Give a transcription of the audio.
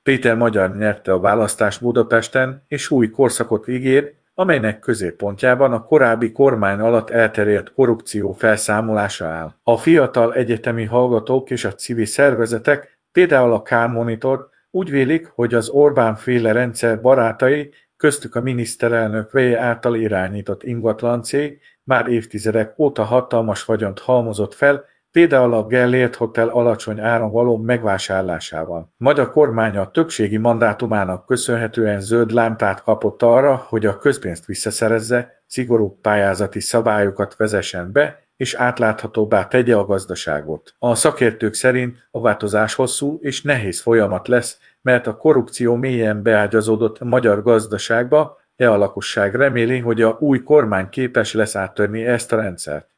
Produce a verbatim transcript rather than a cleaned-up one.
Péter Magyar nyerte a választást Budapesten, és új korszakot ígér, amelynek középpontjában a korábbi kormány alatt elterjedt korrupció felszámolása áll. A fiatal egyetemi hallgatók és a civil szervezetek, például a K-Monitor úgy vélik, hogy az Orbán-féle rendszer barátai, köztük a miniszterelnök veje által irányított ingatlancég már évtizedek óta hatalmas vagyont halmozott fel, például a Gellért Hotel alacsony áron való megvásárlásával. Magyar kormánya a többségi mandátumának köszönhetően zöld lámpát kapott arra, hogy a közpénzt visszaszerezze, szigorú pályázati szabályokat vezessen be, és átláthatóbbá tegye a gazdaságot. A szakértők szerint a változás hosszú és nehéz folyamat lesz, mert a korrupció mélyen beágyazódott a magyar gazdaságba, e a lakosság reméli, hogy a új kormány képes lesz áttörni ezt a rendszert.